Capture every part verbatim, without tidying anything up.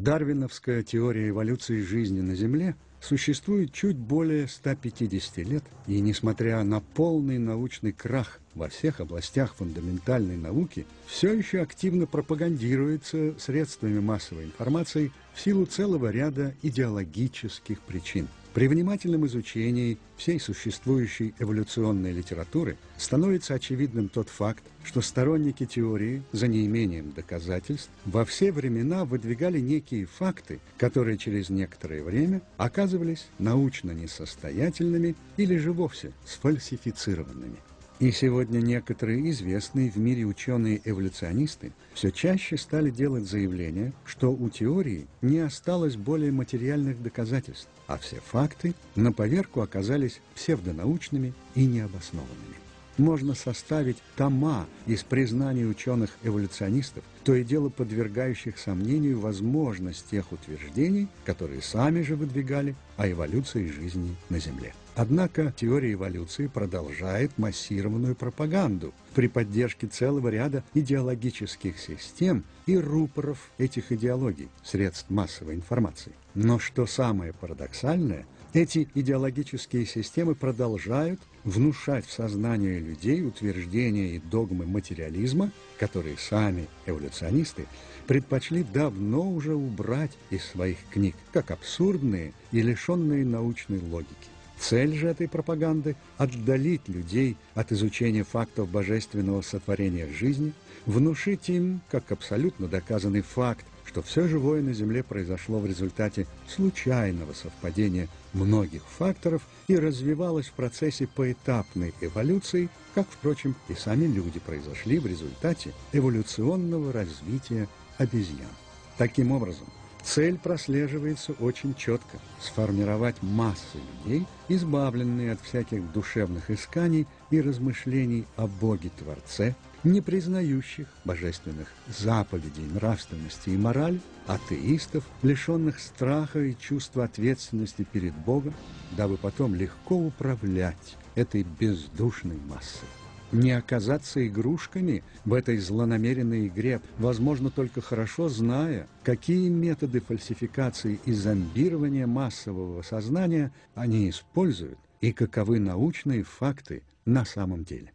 Дарвиновская теория эволюции жизни на Земле существует чуть более ста пятидесяти лет, и, несмотря на полный научный крах во всех областях фундаментальной науки, все еще активно пропагандируется средствами массовой информации в силу целого ряда идеологических причин. При внимательном изучении всей существующей эволюционной литературы становится очевидным тот факт, что сторонники теории, за неимением доказательств, во все времена выдвигали некие факты, которые через некоторое время оказывались научно несостоятельными или же вовсе сфальсифицированными. И сегодня некоторые известные в мире ученые-эволюционисты все чаще стали делать заявления, что у теории не осталось более материальных доказательств, а все факты на поверку оказались псевдонаучными и необоснованными. Можно составить тома из признаний ученых-эволюционистов, то и дело подвергающих сомнению возможность тех утверждений, которые сами же выдвигали о эволюции жизни на Земле. Однако теория эволюции продолжает массированную пропаганду при поддержке целого ряда идеологических систем и рупоров этих идеологий, средств массовой информации. Но что самое парадоксальное, эти идеологические системы продолжают внушать в сознание людей утверждения и догмы материализма, которые сами эволюционисты предпочли давно уже убрать из своих книг, как абсурдные и лишенные научной логики. Цель же этой пропаганды – отдалить людей от изучения фактов божественного сотворения жизни, внушить им, как абсолютно доказанный факт, что все живое на Земле произошло в результате случайного совпадения многих факторов и развивалось в процессе поэтапной эволюции, как, впрочем, и сами люди произошли в результате эволюционного развития обезьян. Таким образом, цель прослеживается очень четко – сформировать массы людей, избавленные от всяких душевных исканий и размышлений о Боге-Творце, не признающих божественных заповедей нравственности и морали, атеистов, лишенных страха и чувства ответственности перед Богом, дабы потом легко управлять этой бездушной массой. Не оказаться игрушками в этой злонамеренной игре возможно только хорошо зная, какие методы фальсификации и зомбирования массового сознания они используют и каковы научные факты на самом деле.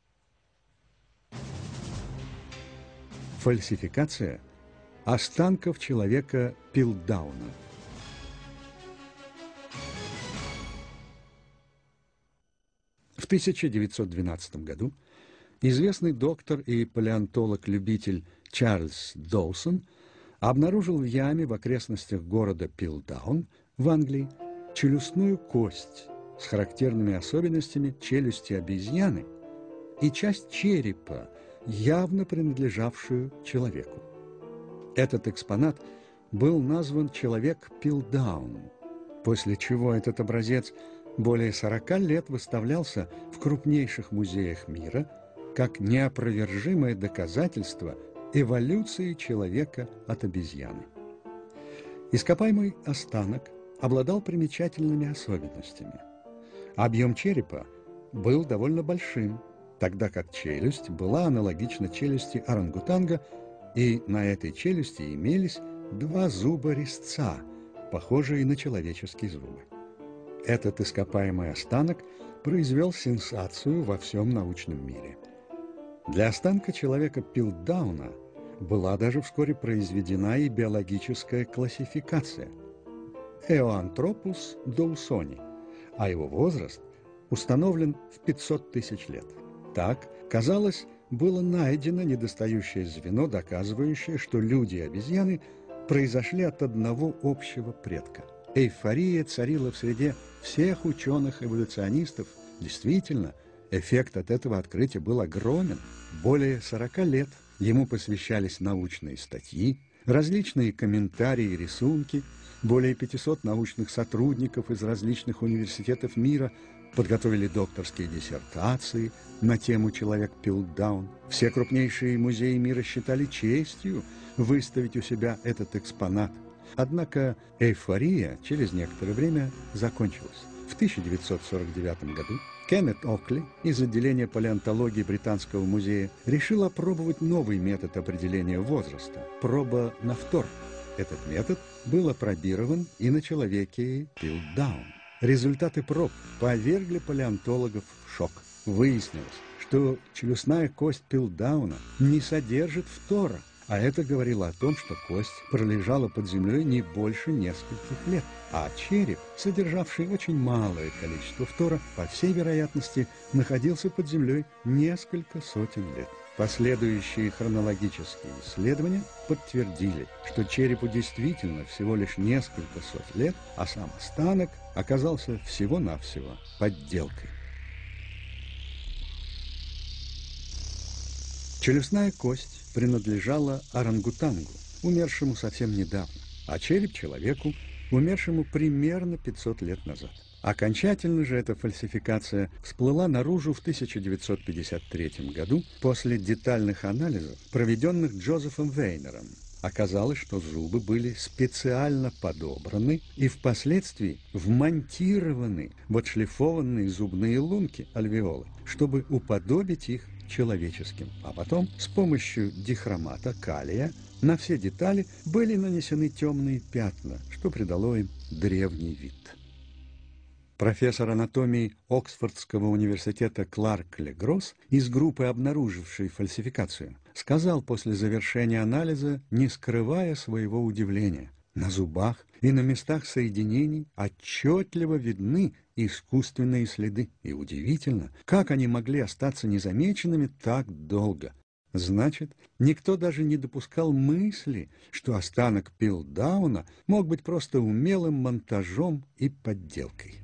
Фальсификация останков человека Пилтдауна. В тысяча девятьсот двенадцатом году известный доктор и палеонтолог-любитель Чарльз Доусон обнаружил в яме в окрестностях города Пилтдаун в Англии челюстную кость с характерными особенностями челюсти обезьяны и часть черепа, явно принадлежавшую человеку. Этот экспонат был назван «Человек Пилтдаун», после чего этот образец более сорока лет выставлялся в крупнейших музеях мира как неопровержимое доказательство эволюции человека от обезьяны. Ископаемый останок обладал примечательными особенностями. Объем черепа был довольно большим, тогда как челюсть была аналогична челюсти орангутанга, и на этой челюсти имелись два зуба-резца, похожие на человеческие зубы. Этот ископаемый останок произвел сенсацию во всем научном мире. Для останка человека Пилтдауна была даже вскоре произведена и биологическая классификация – Эоантропус доусони, а его возраст установлен в пятьсот тысяч лет. Так, казалось, было найдено недостающее звено, доказывающее, что люди и обезьяны произошли от одного общего предка. Эйфория царила в среде всех ученых-эволюционистов. Действительно, эффект от этого открытия был огромен. Более сорока лет ему посвящались научные статьи, различные комментарии и рисунки. Более пятисот научных сотрудников из различных университетов мира подготовили докторские диссертации на тему «Человек Пилтдаун». Все крупнейшие музеи мира считали честью выставить у себя этот экспонат. Однако эйфория через некоторое время закончилась. В тысяча девятьсот сорок девятом году Кеннет Окли из отделения палеонтологии Британского музея решил опробовать новый метод определения возраста – проба на фтор. Этот метод был опробирован и на человеке Пилтдаун. Результаты проб повергли палеонтологов в шок. Выяснилось, что челюстная кость Пилтдауна не содержит фтора, а это говорило о том, что кость пролежала под землей не больше нескольких лет, а череп, содержавший очень малое количество фтора, по всей вероятности, находился под землей несколько сотен лет. Последующие хронологические исследования подтвердили, что черепу действительно всего лишь несколько сот лет, а сам останок оказался всего-навсего подделкой. Челюстная кость принадлежала орангутангу, умершему совсем недавно, а череп человеку, умершему примерно пятьсот лет назад. Окончательно же эта фальсификация всплыла наружу в тысяча девятьсот пятьдесят третьем году после детальных анализов, проведенных Джозефом Вейнером. Оказалось, что зубы были специально подобраны и впоследствии вмонтированы в отшлифованные зубные лунки, альвеолы, чтобы уподобить их человеческим. А потом с помощью дихромата калия на все детали были нанесены темные пятна, что придало им древний вид. Профессор анатомии Оксфордского университета Кларк Легросс из группы, обнаружившей фальсификацию, сказал после завершения анализа, не скрывая своего удивления: на зубах и на местах соединений отчетливо видны искусственные следы. И удивительно, как они могли остаться незамеченными так долго. Значит, никто даже не допускал мысли, что останок Пилтдауна мог быть просто умелым монтажом и подделкой.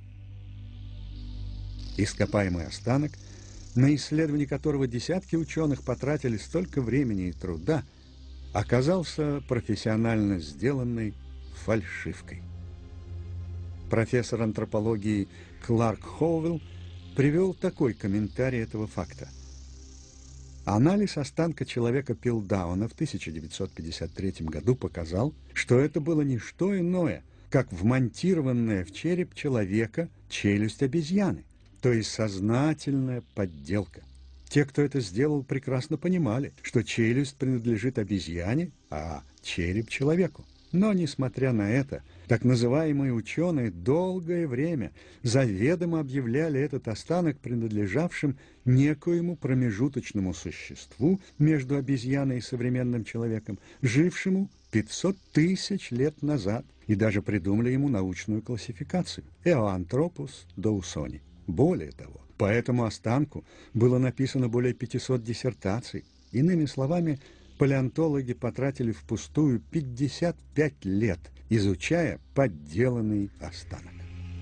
Ископаемый останок, на исследование которого десятки ученых потратили столько времени и труда, оказался профессионально сделанной фальшивкой. Профессор антропологии Кларк Хоувилл привел такой комментарий этого факта. Анализ останка человека Пилтдауна в тысяча девятьсот пятьдесят третьем году показал, что это было не что иное, как вмонтированная в череп человека челюсть обезьяны, то есть сознательная подделка. Те, кто это сделал, прекрасно понимали, что челюсть принадлежит обезьяне, а череп — человеку. Но, несмотря на это, так называемые ученые долгое время заведомо объявляли этот останок принадлежавшим некоему промежуточному существу между обезьяной и современным человеком, жившему пятьсот тысяч лет назад, и даже придумали ему научную классификацию – Eoanthropus dawsoni. Более того, по этому останку было написано более пятисот диссертаций. Иными словами, палеонтологи потратили впустую пятьдесят пять лет, изучая подделанный останок.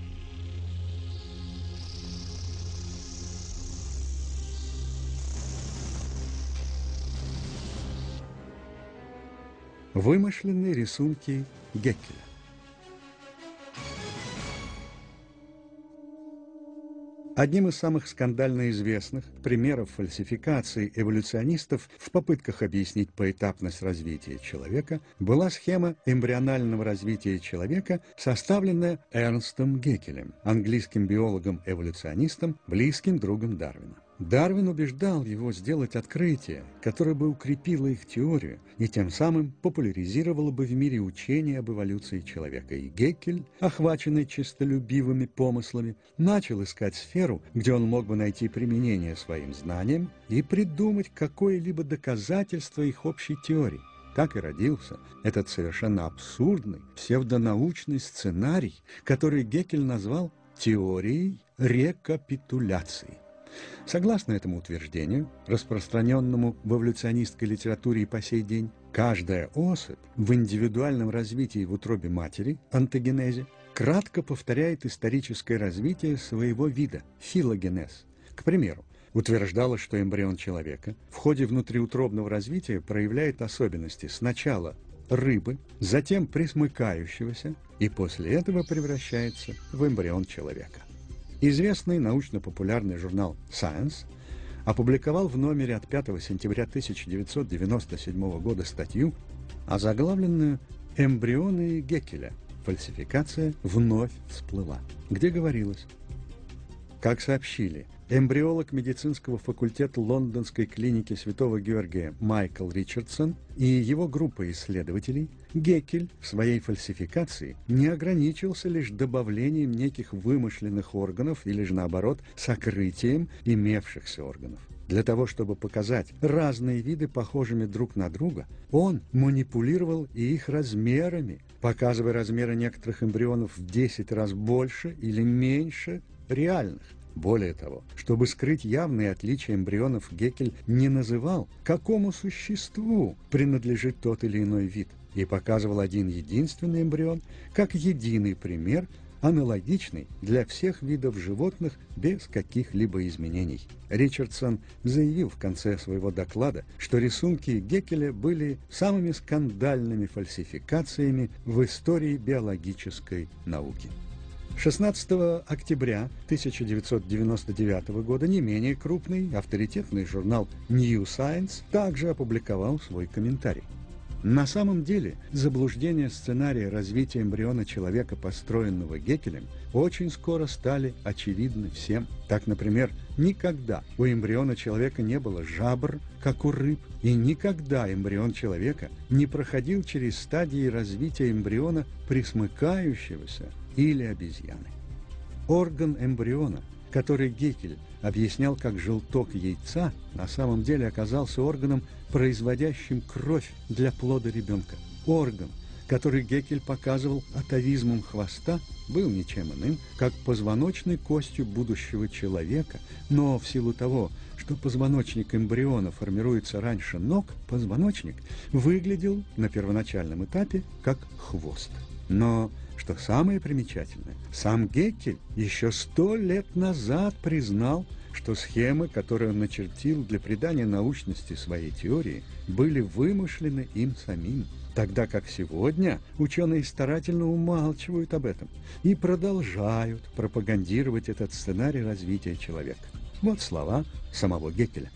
Вымышленные рисунки Геккеля. Одним из самых скандально известных примеров фальсификации эволюционистов в попытках объяснить поэтапность развития человека была схема эмбрионального развития человека, составленная Эрнстом Геккелем, английским биологом-эволюционистом, близким другом Дарвина. Дарвин убеждал его сделать открытие, которое бы укрепило их теорию и тем самым популяризировало бы в мире учение об эволюции человека. И Геккель, охваченный честолюбивыми помыслами, начал искать сферу, где он мог бы найти применение своим знаниям и придумать какое-либо доказательство их общей теории. Так и родился этот совершенно абсурдный псевдонаучный сценарий, который Геккель назвал теорией рекапитуляции. Согласно этому утверждению, распространенному в эволюционистской литературе и по сей день, каждая особь в индивидуальном развитии в утробе матери, онтогенезе, кратко повторяет историческое развитие своего вида, филогенез. К примеру, утверждалось, что эмбрион человека в ходе внутриутробного развития проявляет особенности сначала рыбы, затем пресмыкающегося, и после этого превращается в эмбрион человека. Известный научно-популярный журнал Science опубликовал в номере от пятого сентября тысяча девятьсот девяносто седьмого года статью, озаглавленную «Эмбрионы Геккеля. Фальсификация вновь всплыла», где говорилось: как сообщили эмбриолог медицинского факультета Лондонской клиники Святого Георгия Майкл Ричардсон и его группа исследователей, Геккель в своей фальсификации не ограничился лишь добавлением неких вымышленных органов или же, наоборот, сокрытием имевшихся органов. Для того, чтобы показать разные виды похожими друг на друга, он манипулировал и их размерами, показывая размеры некоторых эмбрионов в десять раз больше или меньше реальных. Более того, чтобы скрыть явные отличия эмбрионов, Геккель не называл, какому существу принадлежит тот или иной вид, и показывал один единственный эмбрион как единый пример, аналогичный для всех видов животных без каких-либо изменений. Ричардсон заявил в конце своего доклада, что рисунки Геккеля были самыми скандальными фальсификациями в истории биологической науки. шестнадцатого октября тысяча девятьсот девяносто девятого года не менее крупный авторитетный журнал New Science также опубликовал свой комментарий. На самом деле, заблуждения сценария развития эмбриона человека, построенного Геккелем, очень скоро стали очевидны всем. Так, например, никогда у эмбриона человека не было жабр, как у рыб, и никогда эмбрион человека не проходил через стадии развития эмбриона пресмыкающегося или обезьяны. Орган эмбриона, который Геккель объяснял как желток яйца, на самом деле оказался органом, производящим кровь для плода ребенка. Орган, который Геккель показывал атовизмом хвоста, был ничем иным, как позвоночной костью будущего человека, но в силу того, что позвоночник эмбриона формируется раньше ног, позвоночник выглядел на первоначальном этапе как хвост. Но что самое примечательное, сам Геккель еще сто лет назад признал, что схемы, которые он начертил для придания научности своей теории, были вымышлены им самим, тогда как сегодня ученые старательно умалчивают об этом и продолжают пропагандировать этот сценарий развития человека. Вот слова самого Геккеля.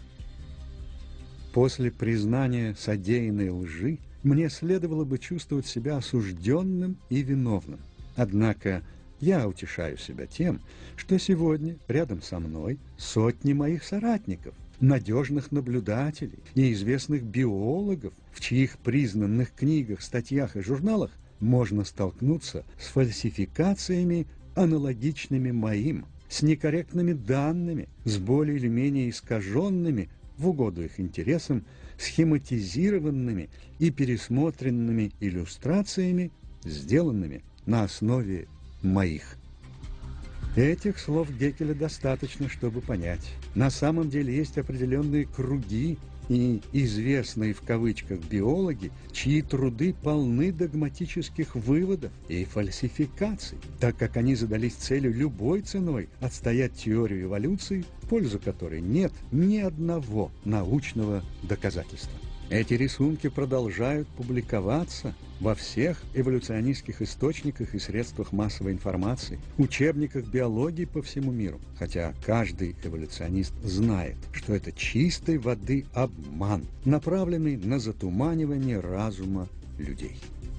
После признания содеянной лжи мне следовало бы чувствовать себя осужденным и виновным. Однако я утешаю себя тем, что сегодня рядом со мной сотни моих соратников, надежных наблюдателей и известных биологов, в чьих признанных книгах, статьях и журналах можно столкнуться с фальсификациями, аналогичными моим, с некорректными данными, с более или менее искаженными, в угоду их интересам, схематизированными и пересмотренными иллюстрациями, сделанными на основе моих. Этих слов Геккеля достаточно, чтобы понять. На самом деле есть определенные круги и известные в кавычках биологи, чьи труды полны догматических выводов и фальсификаций, так как они задались целью любой ценой отстоять теорию эволюции, в пользу которой нет ни одного научного доказательства. Эти рисунки продолжают публиковаться во всех эволюционистских источниках и средствах массовой информации, учебниках биологии по всему миру, хотя каждый эволюционист знает, что это чистой воды обман, направленный на затуманивание разума людей.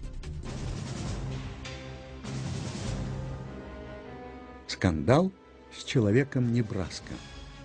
Скандал с человеком Небраска.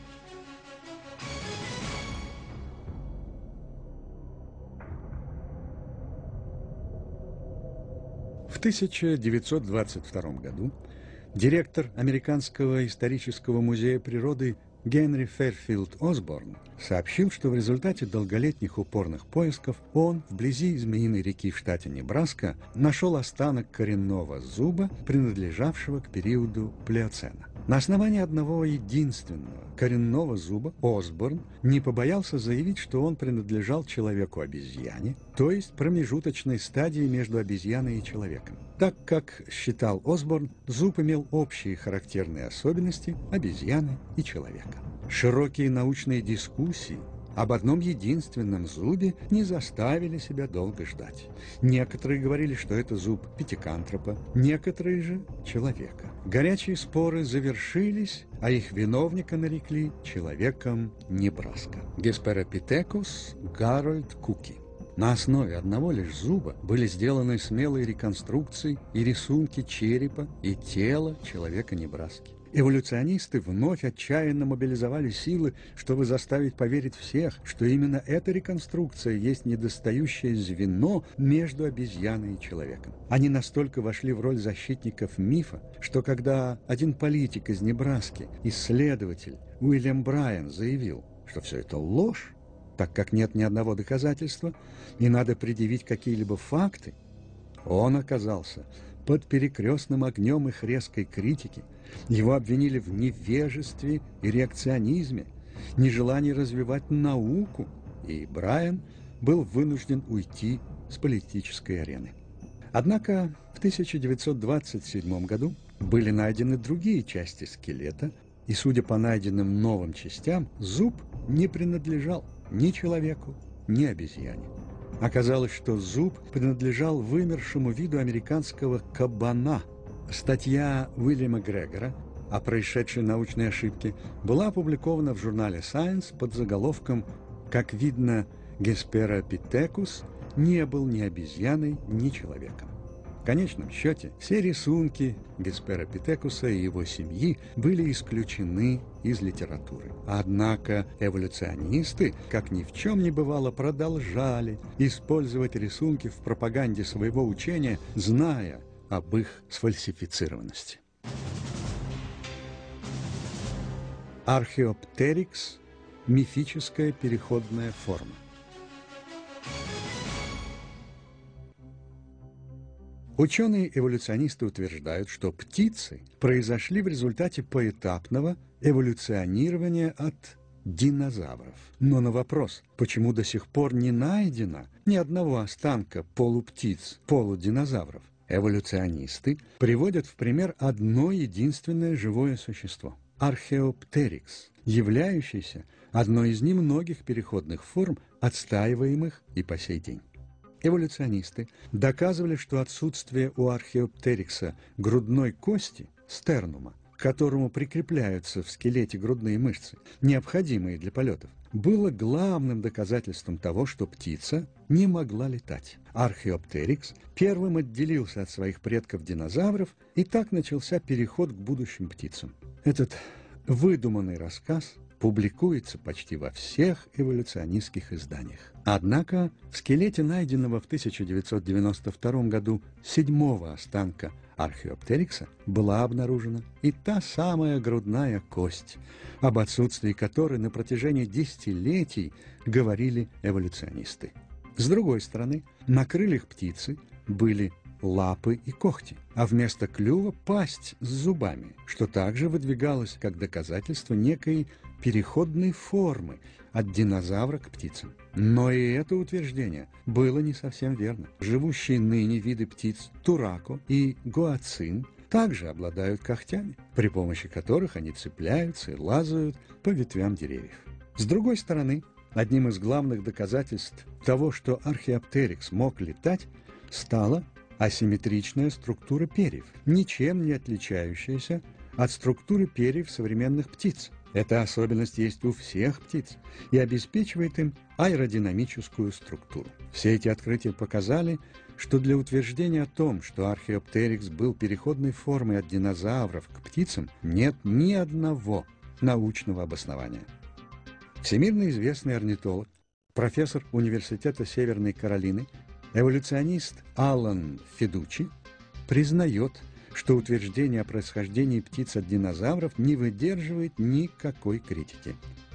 В тысяча девятьсот двадцать втором году директор Американского исторического музея природы Генри Фэрфилд Осборн сообщил, что в результате долголетних упорных поисков он вблизи Змеиной реки в штате Небраска нашел останок коренного зуба, принадлежавшего к периоду Плеоцена. На основании одного единственного коренного зуба Осборн не побоялся заявить, что он принадлежал человеку-обезьяне, то есть промежуточной стадии между обезьяной и человеком, так как, считал Осборн, зуб имел общие характерные особенности обезьяны и человека. Широкие научные дискуссии об одном единственном зубе не заставили себя долго ждать. Некоторые говорили, что это зуб пятикантропа, некоторые же – человека. Горячие споры завершились, а их виновника нарекли человеком Небраска – Гесперопитекус Гарольд Куки. На основе одного лишь зуба были сделаны смелые реконструкции и рисунки черепа и тела человека Небраски. Эволюционисты вновь отчаянно мобилизовали силы, чтобы заставить поверить всех, что именно эта реконструкция есть недостающее звено между обезьяной и человеком. Они настолько вошли в роль защитников мифа, что когда один политик из Небраски, исследователь Уильям Брайан, заявил, что все это ложь, так как нет ни одного доказательства, и надо предъявить какие-либо факты, он оказался под перекрестным огнем их резкой критики. Его обвинили в невежестве и реакционизме, нежелании развивать науку, и Брайан был вынужден уйти с политической арены. Однако в тысяча девятьсот двадцать седьмом году были найдены другие части скелета, и, судя по найденным новым частям, зуб не принадлежал ни человеку, ни обезьяне. Оказалось, что зуб принадлежал вымершему виду американского кабана. Статья Уильяма Грегора о происшедшей научной ошибке была опубликована в журнале Science под заголовком «Как видно, Гесперопитекус не был ни обезьяной, ни человеком». В конечном счете, все рисунки Гесперопитекуса и его семьи были исключены из литературы. Однако эволюционисты, как ни в чем не бывало, продолжали использовать рисунки в пропаганде своего учения, зная об их сфальсифицированности. Археоптерикс – мифическая переходная форма. Ученые-эволюционисты утверждают, что птицы произошли в результате поэтапного эволюционирования от динозавров. Но на вопрос, почему до сих пор не найдено ни одного останка полуптиц, полудинозавров, эволюционисты приводят в пример одно единственное живое существо – археоптерикс, являющийся одной из немногих переходных форм, отстаиваемых и по сей день. Эволюционисты доказывали, что отсутствие у археоптерикса грудной кости, стернума, к которому прикрепляются в скелете грудные мышцы, необходимые для полетов, было главным доказательством того, что птица не могла летать. Археоптерикс первым отделился от своих предков-динозавров, и так начался переход к будущим птицам. Этот выдуманный рассказ публикуется почти во всех эволюционистских изданиях. Однако в скелете найденного в тысяча девятьсот девяносто втором году седьмого останка археоптерикса была обнаружена и та самая грудная кость, об отсутствии которой на протяжении десятилетий говорили эволюционисты. С другой стороны, на крыльях птицы были лапы и когти, а вместо клюва пасть с зубами, что также выдвигалось как доказательство некой переходной формы от динозавра к птицам. Но и это утверждение было не совсем верно. Живущие ныне виды птиц турако и гуацин также обладают когтями, при помощи которых они цепляются и лазают по ветвям деревьев. С другой стороны, одним из главных доказательств того, что археоптерикс мог летать, стала асимметричная структура перьев, ничем не отличающаяся от структуры перьев современных птиц. Эта особенность есть у всех птиц и обеспечивает им аэродинамическую структуру. Все эти открытия показали, что для утверждения о том, что археоптерикс был переходной формой от динозавров к птицам, нет ни одного научного обоснования. Всемирно известный орнитолог, профессор Университета Северной Каролины, эволюционист Алан Федучи признает, что утверждение о происхождении птиц от динозавров не выдерживает никакой критики.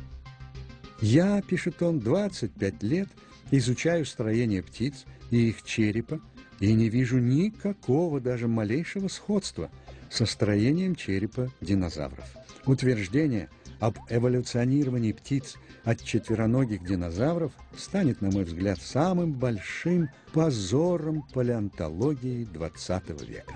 «Я, — пишет он, — двадцать пять лет изучаю строение птиц и их черепа, и не вижу никакого, даже малейшего сходства со строением черепа динозавров. Утверждение об эволюционировании птиц от четвероногих динозавров станет, на мой взгляд, самым большим позором палеонтологии двадцатого века».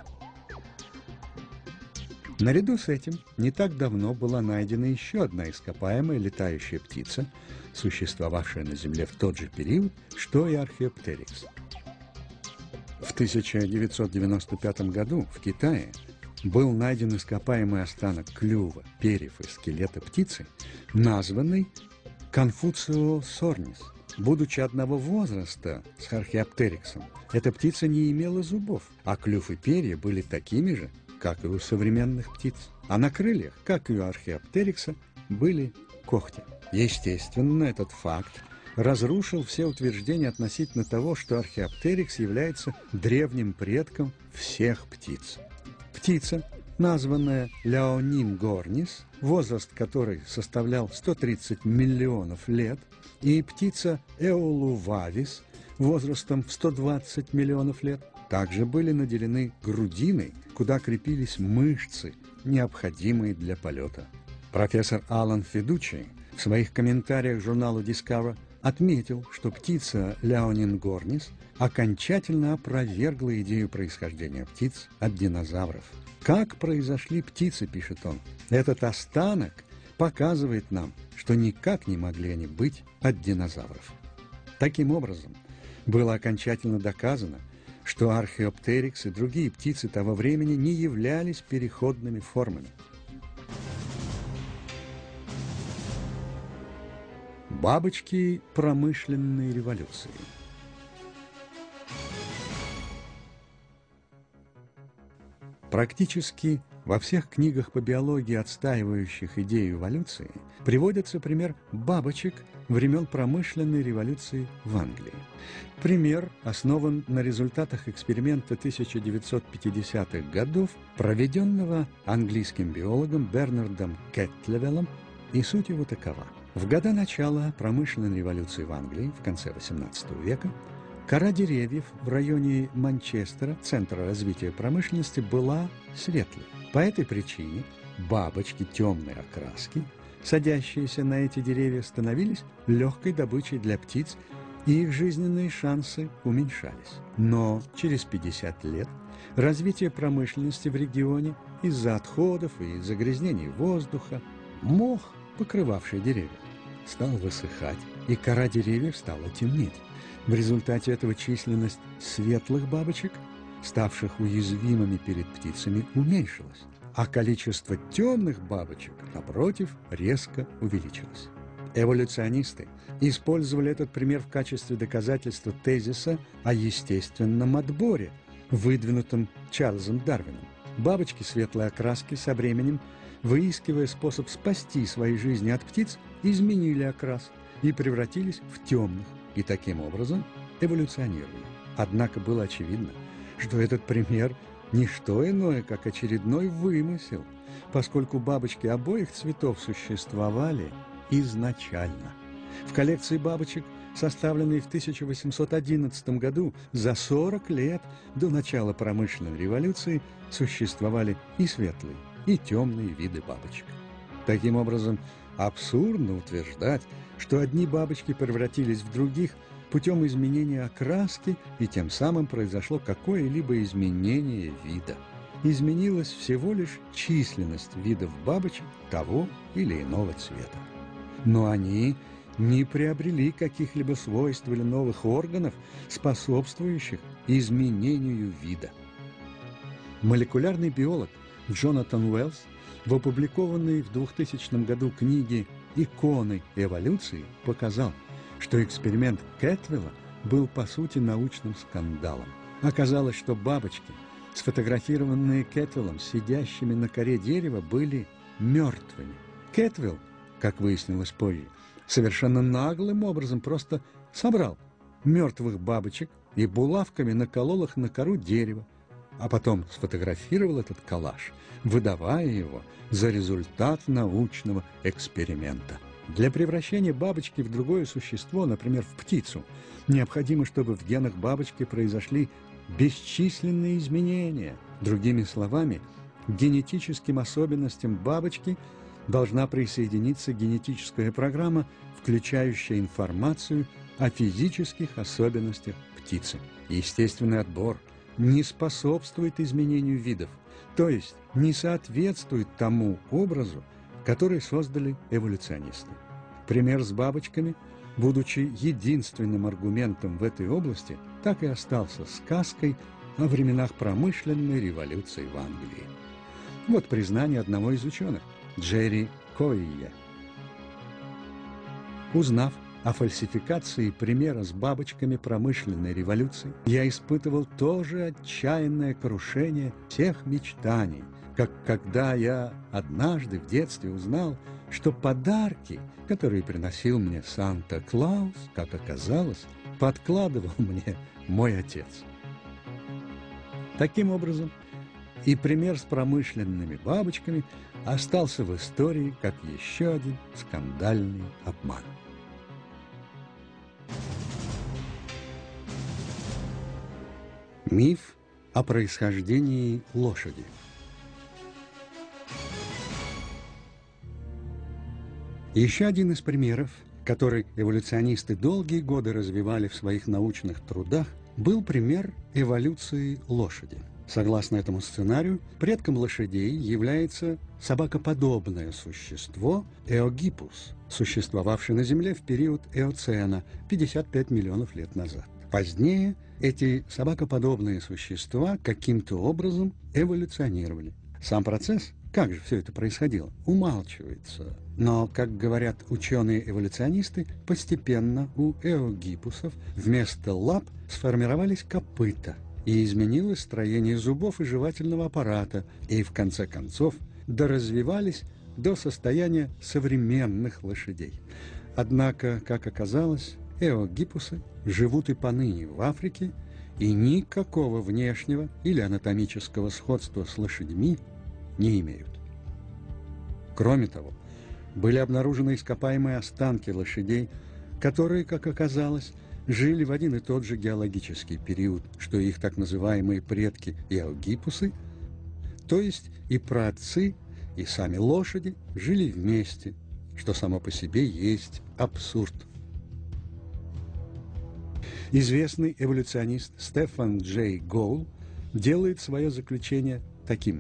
Наряду с этим не так давно была найдена еще одна ископаемая летающая птица, существовавшая на Земле в тот же период, что и археоптерикс. В тысяча девятьсот девяносто пятом году в Китае был найден ископаемый останок клюва, перьев и скелета птицы, названный Конфуциосорнис. Будучи одного возраста с археоптериксом, эта птица не имела зубов, а клюв и перья были такими же, как и у современных птиц, а на крыльях, как и у археоптерикса, были когти. Естественно, этот факт разрушил все утверждения относительно того, что археоптерикс является древним предком всех птиц. Птица, названная Леонингорнис, возраст которой составлял сто тридцать миллионов лет, и птица Эолувавис возрастом в сто двадцать миллионов лет, также были наделены грудиной, куда крепились мышцы, необходимые для полета. Профессор Алан Федучи в своих комментариях к журналу Discover отметил, что птица Леонингорнис окончательно опровергла идею происхождения птиц от динозавров. Как произошли птицы, пишет он, этот останок показывает нам, что никак не могли они быть от динозавров. Таким образом, было окончательно доказано, что археоптерикс и другие птицы того времени не являлись переходными формами. Бабочки промышленной революции. Практически во всех книгах по биологии, отстаивающих идею эволюции, приводится пример бабочек времен промышленной революции в Англии. Пример основан на результатах эксперимента тысяча девятьсот пятидесятых годов, проведенного английским биологом Бернардом Кеттлевеллом, и суть его такова. В годы начала промышленной революции в Англии, в конце восемнадцатого века, кора деревьев в районе Манчестера, центра развития промышленности, была светлой. По этой причине бабочки темной окраски, садящиеся на эти деревья, становились легкой добычей для птиц, и их жизненные шансы уменьшались. Но через пятьдесят лет развитие промышленности в регионе из-за отходов и загрязнений воздуха, мох, покрывавший деревья, стал высыхать, и кора деревьев стала темнеть. В результате этого численность светлых бабочек, ставших уязвимыми перед птицами, уменьшилась, а количество темных бабочек, напротив, резко увеличилось. Эволюционисты использовали этот пример в качестве доказательства тезиса о естественном отборе, выдвинутом Чарльзом Дарвином. Бабочки светлой окраски со временем, выискивая способ спасти свои жизни от птиц, изменили окрас и превратились в темных, и таким образом эволюционировали. Однако было очевидно, что этот пример – не что иное, как очередной вымысел, поскольку бабочки обоих цветов существовали изначально. В коллекции бабочек, составленной в тысяча восемьсот одиннадцатом году, за сорок лет до начала промышленной революции, существовали и светлые, и темные виды бабочек. Таким образом, абсурдно утверждать, что одни бабочки превратились в других путем изменения окраски, и тем самым произошло какое-либо изменение вида. Изменилась всего лишь численность видов бабочек того или иного цвета. Но они не приобрели каких-либо свойств или новых органов, способствующих изменению вида. Молекулярный биолог Джонатан Уэллс в опубликованной в двухтысячном году книге «Иконы эволюции» показал, что эксперимент Кеттлевелла был, по сути, научным скандалом. Оказалось, что бабочки, сфотографированные Кеттлевеллом, сидящими на коре дерева, были мертвыми. Кеттлевелл, как выяснилось позже, совершенно наглым образом просто собрал мертвых бабочек и булавками наколол их на кору дерева, а потом сфотографировал этот коллаж, выдавая его за результат научного эксперимента. Для превращения бабочки в другое существо, например, в птицу, необходимо, чтобы в генах бабочки произошли бесчисленные изменения. Другими словами, к генетическим особенностям бабочки должна присоединиться генетическая программа, включающая информацию о физических особенностях птицы. Естественный отбор не способствует изменению видов, то есть не соответствует тому образу, который создали эволюционисты. Пример с бабочками, будучи единственным аргументом в этой области, так и остался сказкой о временах промышленной революции в Англии. Вот признание одного из ученых, Джерри Коия. Узнав, о фальсификации примера с бабочками промышленной революции, я испытывал тоже отчаянное крушение всех мечтаний, как когда я однажды в детстве узнал, что подарки, которые приносил мне Санта-Клаус, как оказалось, подкладывал мне мой отец. Таким образом, и пример с промышленными бабочками остался в истории как еще один скандальный обман. Миф о происхождении лошади. Еще один из примеров, который эволюционисты долгие годы развивали в своих научных трудах, был пример эволюции лошади. Согласно этому сценарию, предком лошадей является собакоподобное существо Эогипус, существовавшее на Земле в период Эоцена пятьдесят пять миллионов лет назад. Позднее эти собакоподобные существа каким-то образом эволюционировали. Сам процесс, как же все это происходило, умалчивается. Но, как говорят ученые-эволюционисты, постепенно у эогипусов вместо лап сформировались копыта, и изменилось строение зубов и жевательного аппарата, и, в конце концов, доразвивались до состояния современных лошадей. Однако, как оказалось, эогипусы живут и поныне в Африке, и никакого внешнего или анатомического сходства с лошадьми не имеют. Кроме того, были обнаружены ископаемые останки лошадей, которые, как оказалось, жили в один и тот же геологический период, что и их так называемые предки эогипусы, то есть и праотцы, и сами лошади жили вместе, что само по себе есть абсурд. Известный эволюционист Стефан Джей Гоул делает свое заключение таким.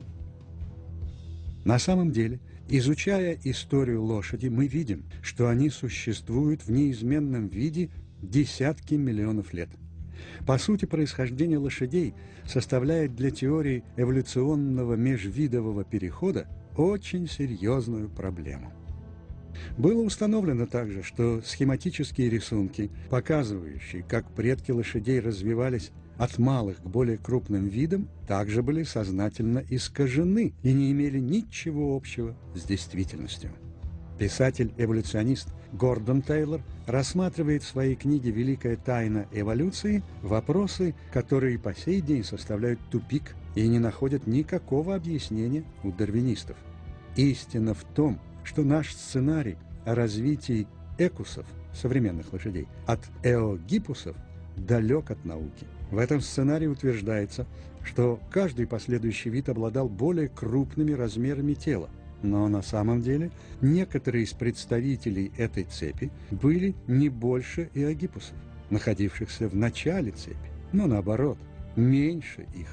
На самом деле, изучая историю лошади, мы видим, что они существуют в неизменном виде десятки миллионов лет. По сути, происхождение лошадей составляет для теории эволюционного межвидового перехода очень серьезную проблему. Было установлено также, что схематические рисунки, показывающие, как предки лошадей развивались от малых к более крупным видам, также были сознательно искажены и не имели ничего общего с действительностью. Писатель-эволюционист Гордон Тейлор рассматривает в своей книге «Великая тайна эволюции» вопросы, которые по сей день составляют тупик и не находят никакого объяснения у дарвинистов. Истина в том, что наш сценарий о развитии экусов, современных лошадей, от эогипусов далек от науки. В этом сценарии утверждается, что каждый последующий вид обладал более крупными размерами тела, но на самом деле некоторые из представителей этой цепи были не больше эогипусов, находившихся в начале цепи, но наоборот, меньше их.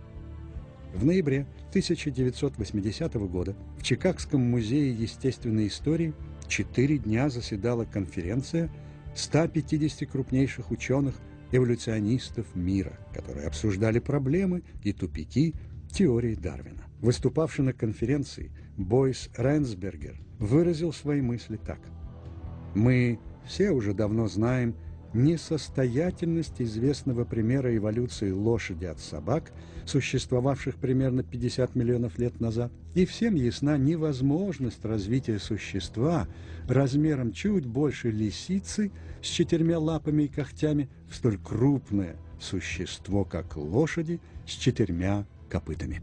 В ноябре тысяча девятьсот восьмидесятого года в Чикагском музее естественной истории четыре дня заседала конференция ста пятидесяти крупнейших ученых, эволюционистов мира, которые обсуждали проблемы и тупики теории Дарвина. Выступавший на конференции Бойс Ренсбергер выразил свои мысли так. «Мы все уже давно знаем несостоятельность известного примера эволюции лошади от собак, существовавших примерно пятьдесят миллионов лет назад, и всем ясна невозможность развития существа размером чуть больше лисицы с четырьмя лапами и когтями в столь крупное существо, как лошади с четырьмя копытами».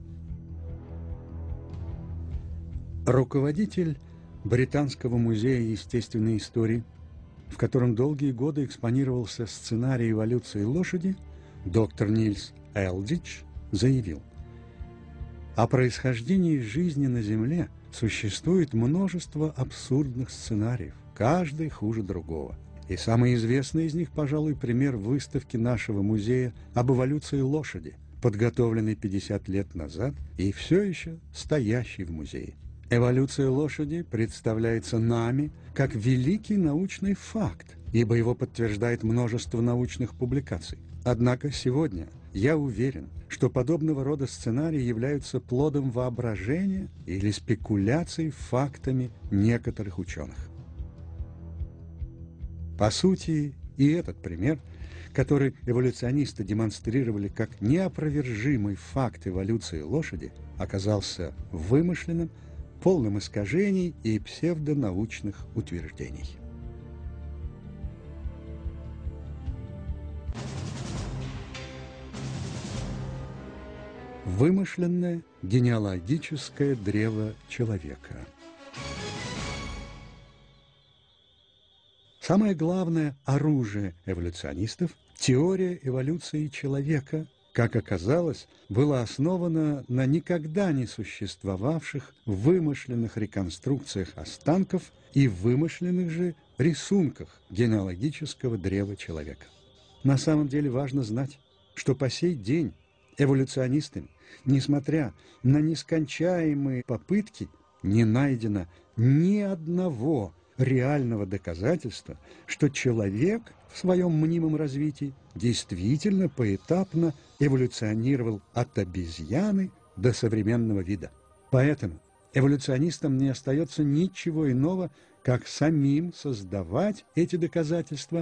Руководитель Британского музея естественной истории, в котором долгие годы экспонировался сценарий эволюции лошади, доктор Нильс Элдич заявил: «О происхождении жизни на Земле существует множество абсурдных сценариев, каждый хуже другого. И самый известный из них, пожалуй, пример выставки нашего музея об эволюции лошади, подготовленной пятьдесят лет назад и все еще стоящий в музее. Эволюция лошади представляется нами как великий научный факт, ибо его подтверждает множество научных публикаций. Однако сегодня я уверен, что подобного рода сценарии являются плодом воображения или спекуляций фактами некоторых ученых». По сути, и этот пример, который эволюционисты демонстрировали как неопровержимый факт эволюции лошади, оказался вымышленным, полным искажений и псевдонаучных утверждений. Вымышленное генеалогическое древо человека. Самое главное оружие эволюционистов – теория эволюции человека, как оказалось, была основана на никогда не существовавших вымышленных реконструкциях останков и вымышленных же рисунках генеалогического древа человека. На самом деле важно знать, что по сей день эволюционистами, несмотря на нескончаемые попытки, не найдено ни одного реального доказательства, что человек в своем мнимом развитии действительно поэтапно эволюционировал от обезьяны до современного вида. Поэтому эволюционистам не остается ничего иного, как самим создавать эти доказательства.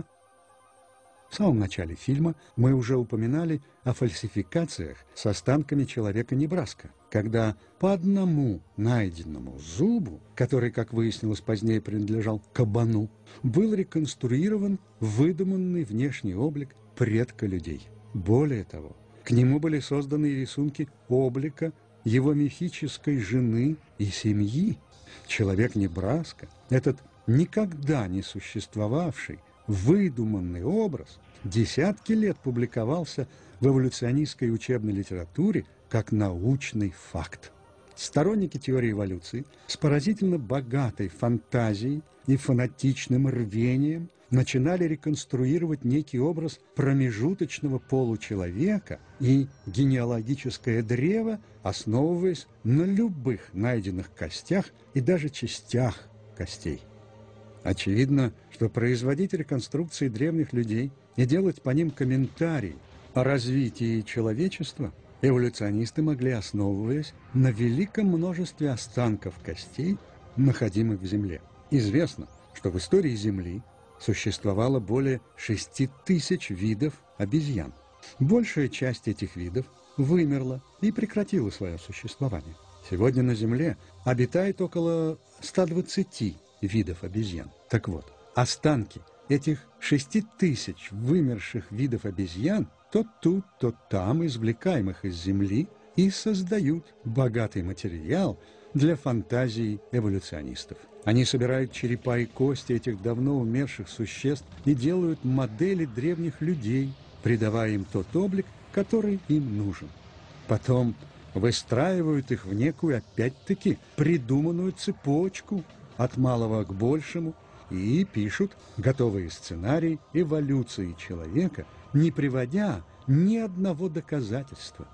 В самом начале фильма мы уже упоминали о фальсификациях с останками человека Небраска, когда по одному найденному зубу, который, как выяснилось позднее, принадлежал кабану, был реконструирован выдуманный внешний облик предка людей. Более того, к нему были созданы рисунки облика его мифической жены и семьи. Человек Небраска, этот никогда не существовавший, выдуманный образ десятки лет публиковался в эволюционистской учебной литературе как научный факт. Сторонники теории эволюции с поразительно богатой фантазией и фанатичным рвением начинали реконструировать некий образ промежуточного получеловека и генеалогическое древо, основываясь на любых найденных костях и даже частях костей. Очевидно, что производить реконструкции древних людей и делать по ним комментарии о развитии человечества эволюционисты могли, основываясь на великом множестве останков костей, находимых в Земле. Известно, что в истории Земли существовало более шести тысяч видов обезьян. Большая часть этих видов вымерла и прекратила свое существование. Сегодня на Земле обитает около ста двадцати видов обезьян. Так вот, останки этих шести тысяч вымерших видов обезьян то тут, то там, извлекаемых из земли, и создают богатый материал для фантазий эволюционистов. Они собирают черепа и кости этих давно умерших существ и делают модели древних людей, придавая им тот облик, который им нужен. Потом выстраивают их в некую, опять-таки, придуманную цепочку от малого к большему и пишут готовые сценарии эволюции человека, не приводя ни одного доказательства.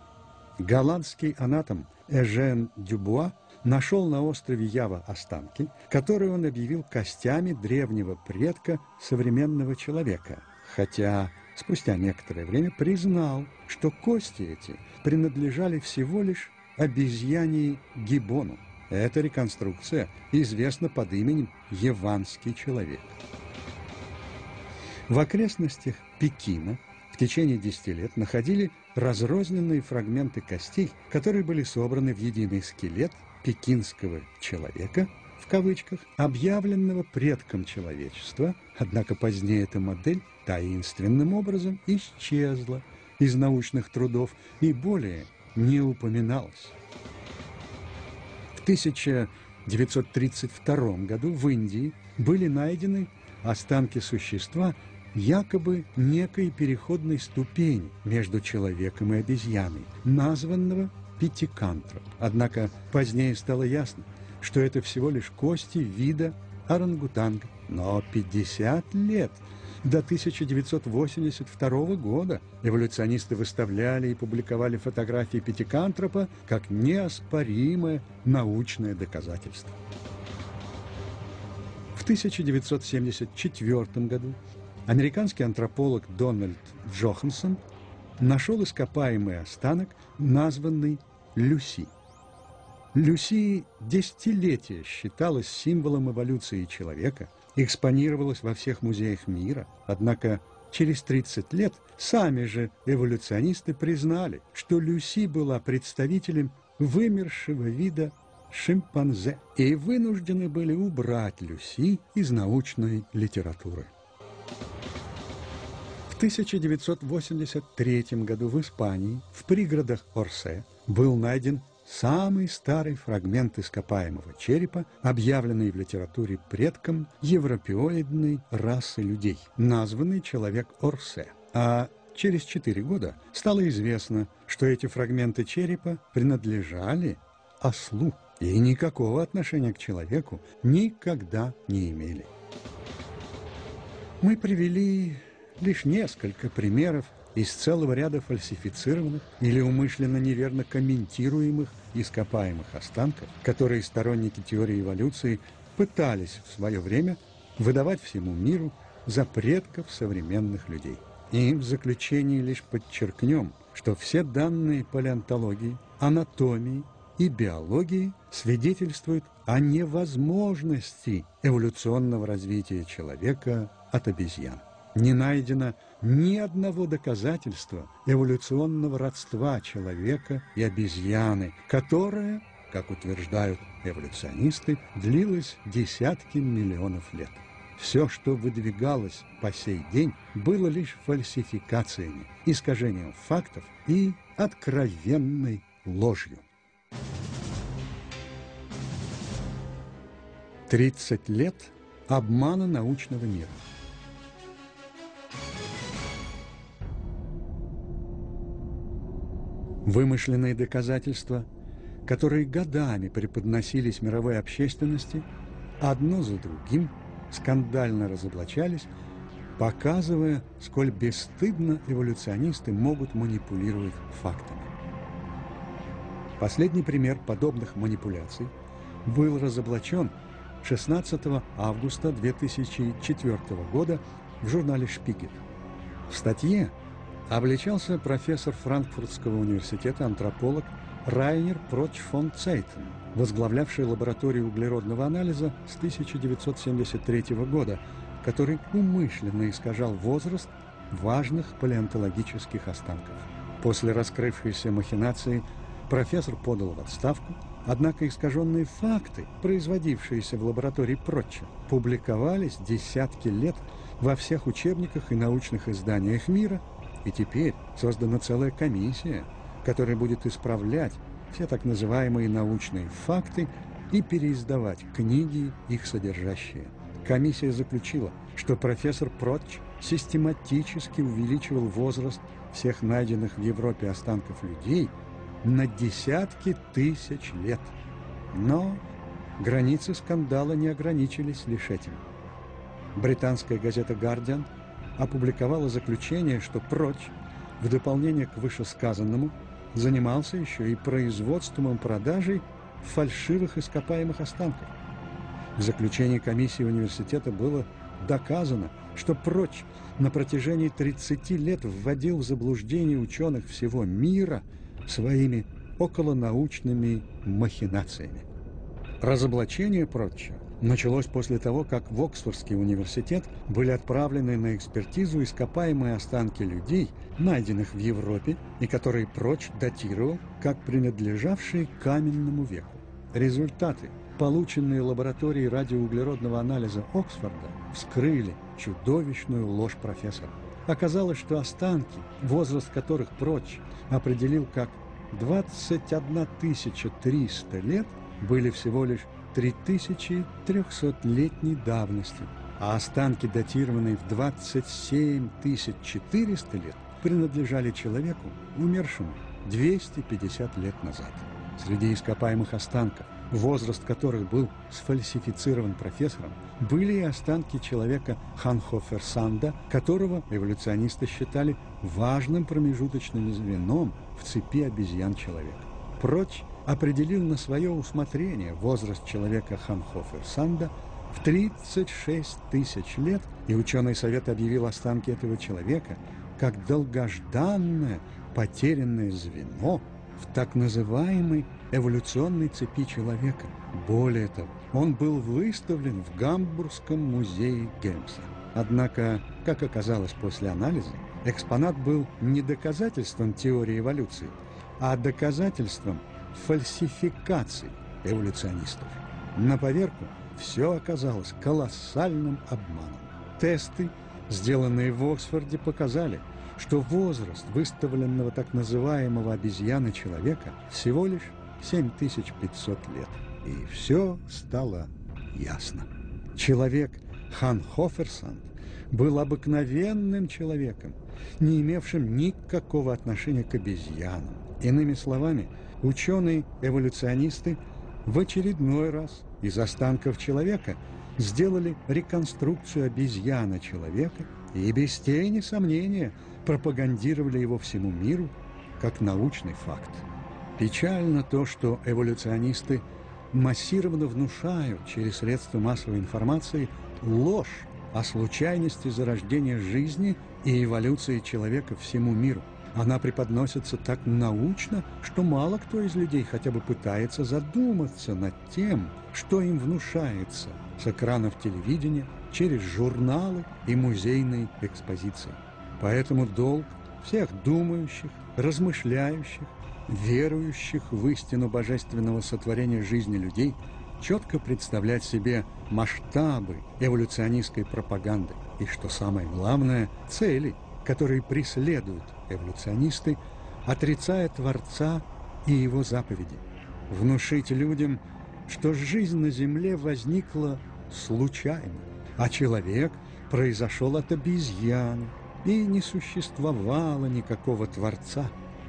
Голландский анатом Эжен Дюбуа нашел на острове Ява останки, которые он объявил костями древнего предка современного человека, хотя спустя некоторое время признал, что кости эти принадлежали всего лишь обезьяне гиббону. Эта реконструкция известна под именем «Яванский человек». В окрестностях Пекина в течение десяти лет находили разрозненные фрагменты костей, которые были собраны в единый скелет пекинского человека, в кавычках, объявленного предком человечества, однако позднее эта модель таинственным образом исчезла из научных трудов и более не упоминалась. В тысяча девятьсот тридцать втором году в Индии были найдены останки существа, якобы некой переходной ступени между человеком и обезьяной, названного питекантроп. Однако позднее стало ясно, что это всего лишь кости вида орангутанга. Но пятьдесят лет до тысяча девятьсот восемьдесят второго года эволюционисты выставляли и публиковали фотографии питекантропа как неоспоримое научное доказательство. В тысяча девятьсот семьдесят четвёртом году американский антрополог Дональд Джохансон нашел ископаемый останок, названный Люси. Люси десятилетия считалась символом эволюции человека, экспонировалась во всех музеях мира, однако через тридцать лет сами же эволюционисты признали, что Люси была представителем вымершего вида шимпанзе и вынуждены были убрать Люси из научной литературы. В тысяча девятьсот восемьдесят третьем году в Испании, в пригородах Орсе, был найден самый старый фрагмент ископаемого черепа, объявленный в литературе предком европеоидной расы людей, названный человек Орсе. А через четыре года стало известно, что эти фрагменты черепа принадлежали ослу и никакого отношения к человеку никогда не имели. Мы привели лишь несколько примеров из целого ряда фальсифицированных или умышленно неверно комментируемых ископаемых останков, которые сторонники теории эволюции пытались в свое время выдавать всему миру за предков современных людей. И в заключении лишь подчеркнем, что все данные палеонтологии, анатомии и биологии свидетельствуют о невозможности эволюционного развития человека от обезьян. Не найдено ни одного доказательства эволюционного родства человека и обезьяны, которое, как утверждают эволюционисты, длилось десятки миллионов лет. Все, что выдвигалось по сей день, было лишь фальсификациями, искажением фактов и откровенной ложью. тридцать лет обмана научного мира. Вымышленные доказательства, которые годами преподносились мировой общественности, одно за другим скандально разоблачались, показывая, сколь бесстыдно эволюционисты могут манипулировать фактами. Последний пример подобных манипуляций был разоблачен шестнадцатого августа две тысячи четвёртого года в журнале «Шпигель». В статье обличался профессор Франкфуртского университета, антрополог Райнер Проч фон Цейтен, возглавлявший лабораторию углеродного анализа с тысяча девятьсот семьдесят третьего года, который умышленно искажал возраст важных палеонтологических останков. После раскрывшейся махинации профессор подал в отставку, однако искаженные факты, производившиеся в лаборатории Проча, публиковались десятки лет во всех учебниках и научных изданиях мира, и теперь создана целая комиссия, которая будет исправлять все так называемые научные факты и переиздавать книги, их содержащие. Комиссия заключила, что профессор Проч систематически увеличивал возраст всех найденных в Европе останков людей на десятки тысяч лет. Но границы скандала не ограничились лишь этим. Британская газета «Гардиан» опубликовала заключение, что Проч, в дополнение к вышесказанному, занимался еще и производством и продажей фальшивых ископаемых останков. В заключении комиссии университета было доказано, что Проч на протяжении тридцати лет вводил в заблуждение ученых всего мира своими околонаучными махинациями. Разоблачение Проча началось после того, как в Оксфордский университет были отправлены на экспертизу ископаемые останки людей, найденных в Европе, и которые Проч датировал как принадлежавшие каменному веку. Результаты, полученные лабораторией радиоуглеродного анализа Оксфорда, вскрыли чудовищную ложь профессора. Оказалось, что останки, возраст которых Проч определил как двадцать одна тысяча триста лет, были всего лишь три тысячи трехсотлетней давности, а останки, датированные в двадцать семь тысяч четыреста лет, принадлежали человеку, умершему двести пятьдесят лет назад. Среди ископаемых останков, возраст которых был сфальсифицирован профессором, были и останки человека Ханхофер-Санда, которого эволюционисты считали важным промежуточным звеном в цепи обезьян-человека. Проч определил на свое усмотрение возраст человека Ханхофер-Санда в тридцать шесть тысяч лет, и ученый совет объявил останки этого человека как долгожданное потерянное звено в так называемой эволюционной цепи человека. Более того, он был выставлен в Гамбургском музее Гельмса. Однако, как оказалось после анализа, экспонат был не доказательством теории эволюции, а доказательством фальсификаций эволюционистов. На поверку все оказалось колоссальным обманом. Тесты, сделанные в Оксфорде, показали, что возраст выставленного так называемого обезьяны-человека всего лишь семь тысяч пятьсот лет. И все стало ясно. Человек Хан Хоферсанд был обыкновенным человеком, не имевшим никакого отношения к обезьянам. Иными словами, ученые-эволюционисты в очередной раз из останков человека сделали реконструкцию обезьяна-человека и без тени сомнения пропагандировали его всему миру как научный факт. Печально то, что эволюционисты массированно внушают через средства массовой информации ложь о случайности зарождения жизни и эволюции человека всему миру. Она преподносится так научно, что мало кто из людей хотя бы пытается задуматься над тем, что им внушается с экранов телевидения, через журналы и музейные экспозиции. Поэтому долг всех думающих, размышляющих, верующих в истину божественного сотворения жизни людей четко представлять себе масштабы эволюционистской пропаганды и, что самое главное, цели, которые преследуют эволюционисты, отрицая Творца и его заповеди. Внушить людям, что жизнь на Земле возникла случайно, а человек произошел от обезьяны, и не существовало никакого Творца.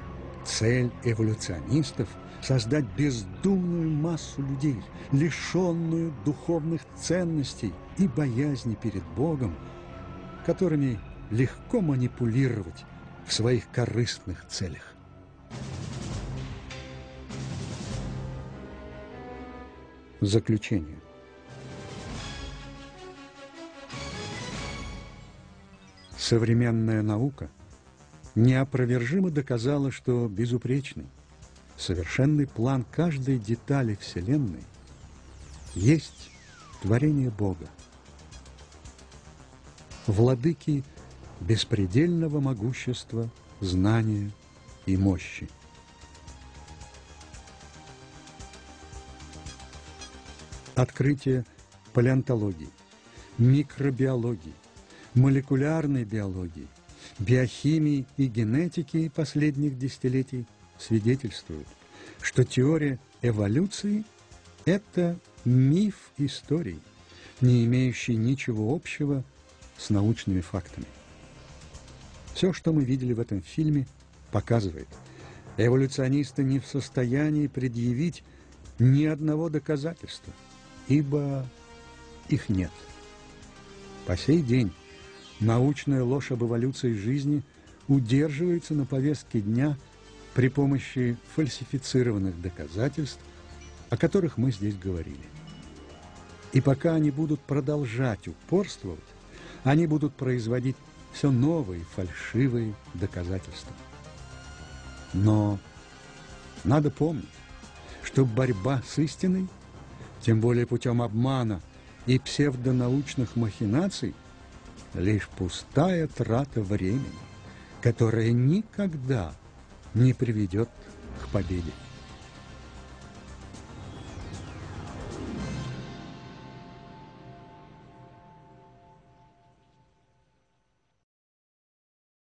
Цель эволюционистов – создать бездумную массу людей, лишенную духовных ценностей и боязни перед Богом, которыми легко манипулировать в своих корыстных целях. Заключение. Современная наука неопровержимо доказала, что безупречный, совершенный план каждой детали Вселенной есть творение Бога, владыки беспредельного могущества, знания и мощи. Открытие палеонтологии, микробиологии, молекулярной биологии, биохимии и генетики последних десятилетий свидетельствуют, что теория эволюции – это миф истории, не имеющий ничего общего с научными фактами. Все, что мы видели в этом фильме, показывает, эволюционисты не в состоянии предъявить ни одного доказательства, ибо их нет. По сей день научная ложь об эволюции жизни удерживается на повестке дня при помощи фальсифицированных доказательств, о которых мы здесь говорили. И пока они будут продолжать упорствовать, они будут производить все новые фальшивые доказательства. Но надо помнить, что борьба с истиной, тем более путем обмана и псевдонаучных махинаций, лишь пустая трата времени, которая никогда не приведет к победе.